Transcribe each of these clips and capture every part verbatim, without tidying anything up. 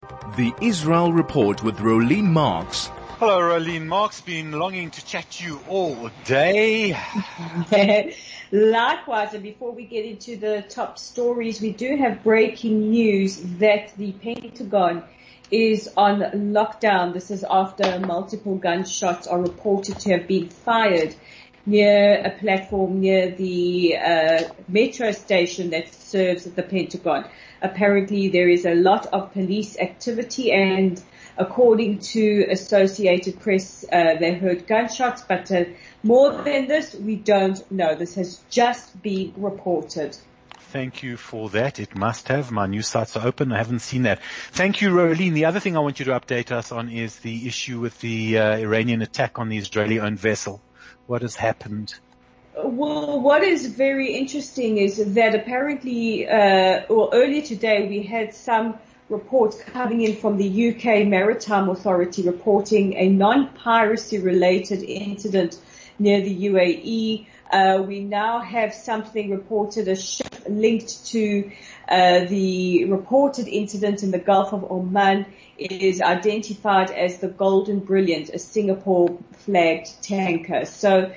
The Israel Report with Rolene Marks. Hello, Rolene Marks. Been longing to chat to you all day. Likewise, and before we get into the top stories, we do have breaking news that the Pentagon is on lockdown. This is after multiple gunshots are reported to have been fired near a platform near the uh, metro station that serves the Pentagon. Apparently there is a lot of police activity, and according to Associated Press, uh, they heard gunshots, but uh, more than this, we don't know. This has just been reported. Thank you for that. It must have. My news sites are open. I haven't seen that. Thank you, Rolene. The other thing I want you to update us on is the issue with the uh, Iranian attack on the Israeli-owned vessel. What has happened? Well, what is very interesting is that apparently, uh, well, earlier today we had some reports coming in from the U K Maritime Authority reporting a non-piracy related incident near the U A E. Uh, we now have something reported, a ship linked to uh, the reported incident in the Gulf of Oman. It is identified as the Golden Brilliant, a Singapore flagged tanker. So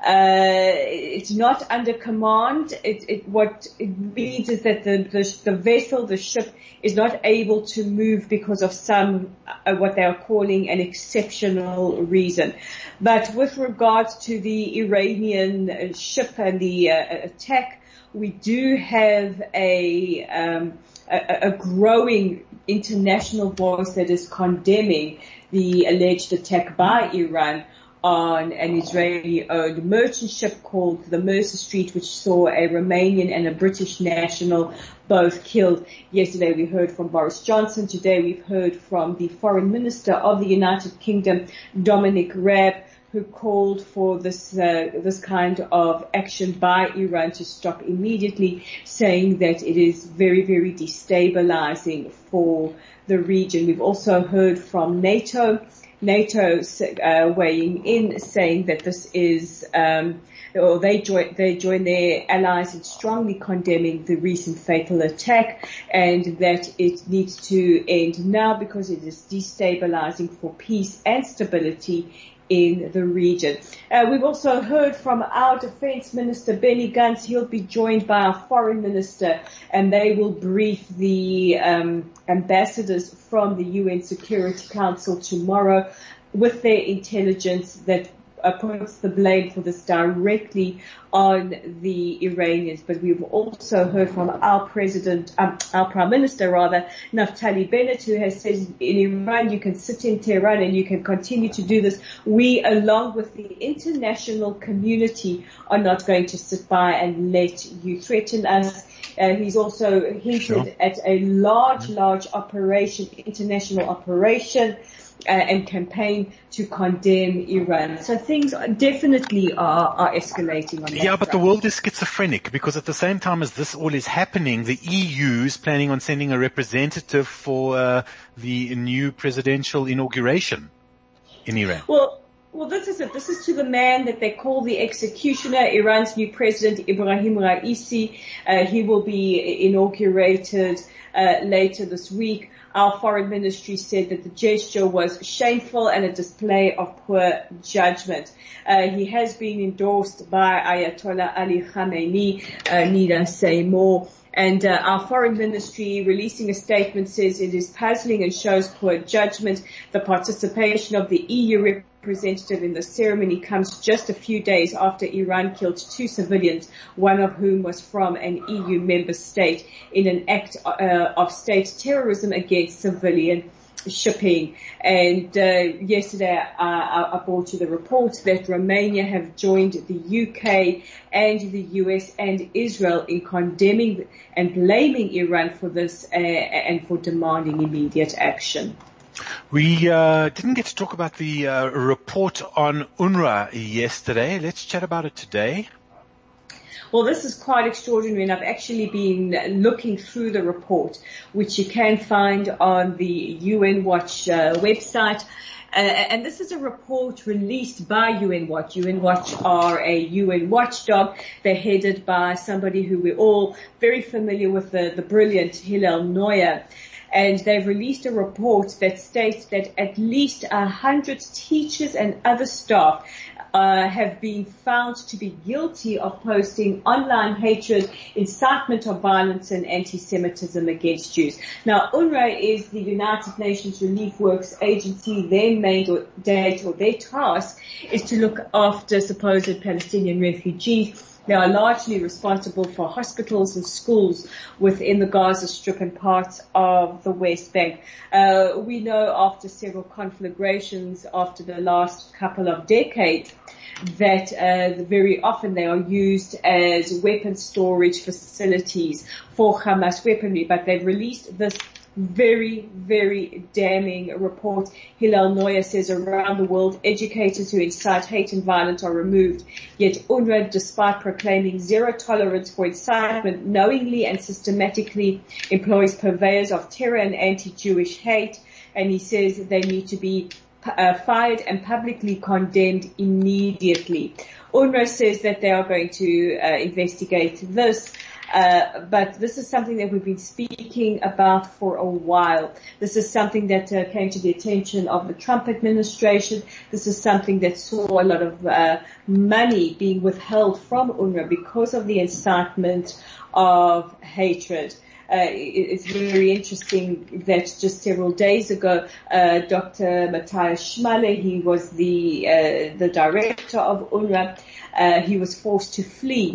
Uh, it's not under command. It, it, what it means is that the, the, the vessel, the ship, is not able to move because of some, uh, what they are calling an exceptional reason. But with regards to the Iranian ship and the uh, attack, we do have a, um, a, a growing international voice that is condemning the alleged attack by Iran on an Israeli-owned merchant ship called the Mercer Street, which saw a Romanian and a British national both killed. Yesterday we heard from Boris Johnson. Today we've heard from the Foreign Minister of the United Kingdom, Dominic Raab, who called for this uh, this kind of action by Iran to stop immediately, saying that it is very, very destabilizing for the region. We've also heard from NATO. NATO uh, weighing in, saying that this is, um, or they join, they join their allies in strongly condemning the recent fatal attack, and that it needs to end now because it is destabilizing for peace and stability in the region. Uh, we've also heard from our Defense Minister, Benny Gantz. He'll be joined by our Foreign Minister, and they will brief the um, ambassadors from the U N Security Council tomorrow with their intelligence that uh, puts the blame for this directly on the Iranians. But we've also heard from our president, um, our prime minister rather, Naftali Bennett, who has said in Iran you can sit in Tehran and you can continue to do this. We, along with the international community, are not going to sit by and let you threaten us. Uh, he's also hinted sure. at a large, large operation, international operation, uh, and campaign to condemn Iran. So things definitely are, are escalating on that Yeah, but front. the world is schizophrenic, because at the same time as this all is happening, the E U is planning on sending a representative for uh, the new presidential inauguration in Iran. Well, Well, this is it. This is to the man that they call the executioner, Iran's new president, Ibrahim Raisi. Uh, he will be inaugurated uh, later this week. Our foreign ministry said that the gesture was shameful and a display of poor judgment. Uh, he has been endorsed by Ayatollah Ali Khamenei, uh, need I say more. And uh, our foreign ministry releasing a statement says it is puzzling and shows poor judgment. The participation of the E U representative in the ceremony comes just a few days after Iran killed two civilians, one of whom was from an E U member state, in an act uh, of state terrorism against civilian shipping. And uh, yesterday uh, I brought you the report that Romania have joined the U K and the U S and Israel in condemning and blaming Iran for this uh, and for demanding immediate action. We uh, didn't get to talk about the uh, report on UNRWA yesterday. Let's chat about it today. Well, this is quite extraordinary, and I've actually been looking through the report, which you can find on the U N Watch uh, website. Uh, and this is a report released by U N Watch. U N Watch are a U N watchdog. They're headed by somebody who we're all very familiar with, the, the brilliant Hillel Neuer. and they've released a report that states that at least a hundred teachers and other staff Uh, have been found to be guilty of posting online hatred, incitement of violence and anti-Semitism against Jews. Now, UNRWA is the United Nations Relief Works Agency. Their mandate or their task is to look after supposed Palestinian refugees. They are largely responsible for hospitals and schools within the Gaza Strip and parts of the West Bank. Uh, we know after several conflagrations after the last couple of decades that uh, very often they are used as weapon storage facilities for Hamas weaponry, but they've released this very, very damning report. Hillel Neuer says around the world, educators who incite hate and violence are removed. Yet UNRWA, despite proclaiming zero tolerance for incitement, knowingly and systematically employs purveyors of terror and anti-Jewish hate. And he says they need to be uh, fired and publicly condemned immediately. UNRWA says that they are going to uh, investigate this. Uh, but this is something that we've been speaking about for a while. This is something that uh, came to the attention of the Trump administration. This is something that saw a lot of uh, money being withheld from UNRWA because of the incitement of hatred. Uh, it's very interesting that just several days ago, uh, Doctor Matthias Schmalle, he was the uh, the director of UNRWA, uh, he was forced to flee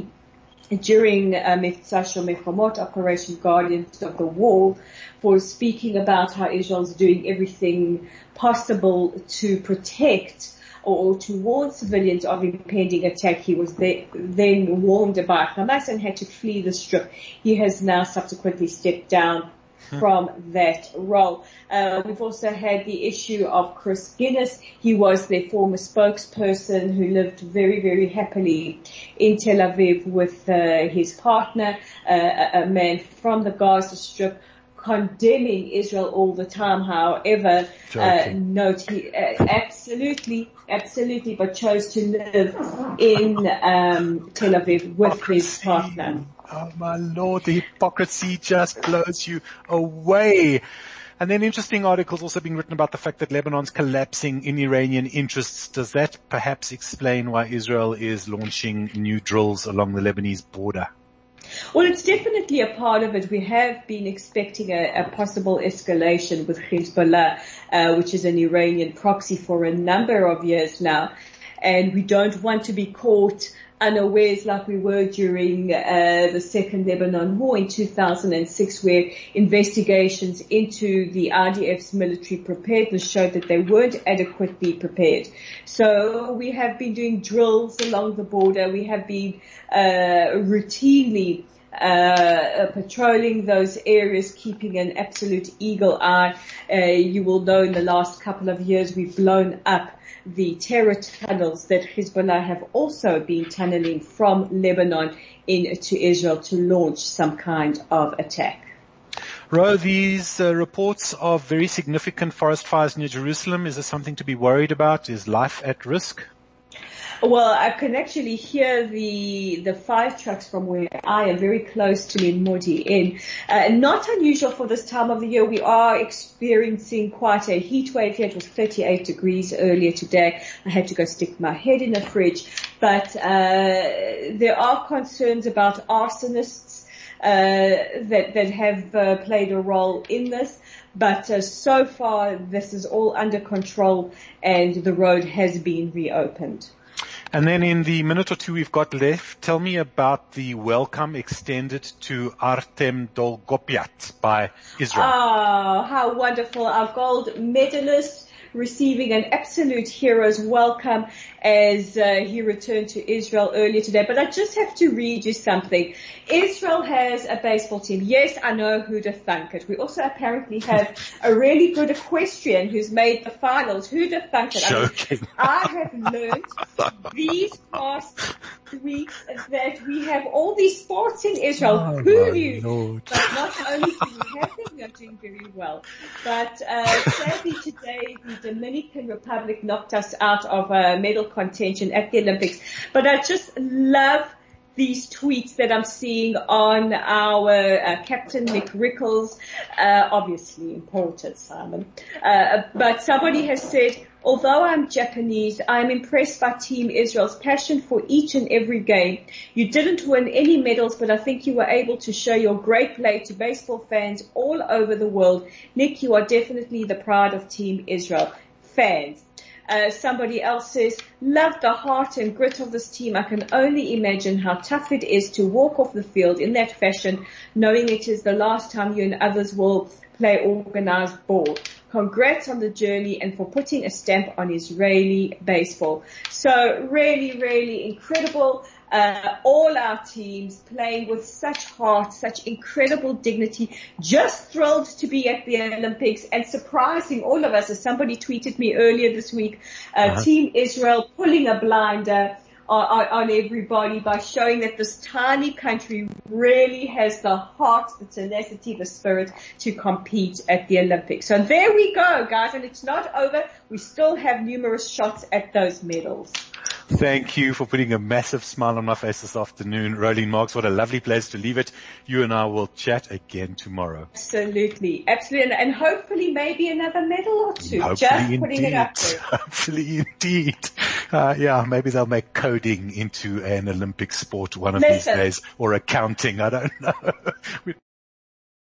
during uh, Mevtza Shomer Chomot, Operation Guardians of the Wall, for speaking about how Israel's doing everything possible to protect or to warn civilians of impending attack. He was there, then warned by Hamas and had to flee the Strip. He has now subsequently stepped down from that role. Uh, we've also had the issue of Chris Guinness. He was their former spokesperson who lived very, very happily in Tel Aviv with uh, his partner, uh, a, a man from the Gaza Strip, condemning Israel all the time. However, uh, note he uh, absolutely, absolutely, but chose to live in um, Tel Aviv with his partner. Oh my Lord, the hypocrisy just blows you away. And then interesting articles also being written about the fact that Lebanon's collapsing in Iranian interests. Does that perhaps explain why Israel is launching new drills along the Lebanese border? Well, it's definitely a part of it. We have been expecting a, a possible escalation with Hezbollah, uh, which is an Iranian proxy for a number of years now. And we don't want to be caught unawares like we were during uh, the Second Lebanon War in two thousand six, where investigations into the I D F's military preparedness showed that they weren't adequately prepared. So we have been doing drills along the border. We have been uh, routinely Uh, patrolling those areas, keeping an absolute eagle eye. Uh, you will know in the last couple of years we've blown up the terror tunnels that Hezbollah have also been tunneling from Lebanon into Israel to launch some kind of attack. Ro, these uh, reports of very significant forest fires near Jerusalem, is there something to be worried about? Is life at risk? Well, I can actually hear the the fire trucks from where I am, very close to me in Modi'in. Uh, not unusual for this time of the year. We are experiencing quite a heat wave here. It was thirty-eight degrees earlier today. I had to go stick my head in a fridge. But uh there are concerns about arsonists uh that, that have uh, played a role in this. But uh, so far, this is all under control and the road has been reopened. And then in the minute or two we've got left, tell me about the welcome extended to Artem Dolgopyat by Israel. Oh, how wonderful. Our gold medalist receiving an absolute hero's welcome as uh, he returned to Israel earlier today. But I just have to read you something. Israel has a baseball team. Yes, I know, who'd have thunk it. We also apparently have a really good equestrian who's made the finals. Who'd have thunk it? Joking. I, mean, I have learned these past weeks that we have all these sports in Israel. Oh, Who knew? Lord. But not only do we have them, we are doing very well. But uh, sadly today, the Dominican Republic knocked us out of uh, medal contention at the Olympics. But I just love these tweets that I'm seeing on our uh, Captain Nick Rickles, uh, obviously imported, Simon. Uh, but somebody has said, although I'm Japanese, I'm impressed by Team Israel's passion for each and every game. You didn't win any medals, but I think you were able to show your great play to baseball fans all over the world. Nick, you are definitely the pride of Team Israel. Fans. Uh, somebody else says, love the heart and grit of this team. I can only imagine how tough it is to walk off the field in that fashion, knowing it is the last time you and others will play organized ball. Congrats on the journey and for putting a stamp on Israeli baseball. So really, really incredible. Uh, all our teams playing with such heart, such incredible dignity, just thrilled to be at the Olympics and surprising all of us. As somebody tweeted me earlier this week, uh, uh-huh. Team Israel pulling a blinder on, on everybody by showing that this tiny country really has the heart, the tenacity, the spirit to compete at the Olympics. So there we go, guys, and it's not over. We still have numerous shots at those medals. Thank you for putting a massive smile on my face this afternoon, Rolene Marks. What a lovely place to leave it. You and I will chat again tomorrow. Absolutely. Absolutely. And hopefully maybe another medal or two. Hopefully Just indeed. putting it up there. Hopefully indeed. Uh, yeah, maybe they'll make coding into an Olympic sport one of Listen. these days, or accounting. I don't know.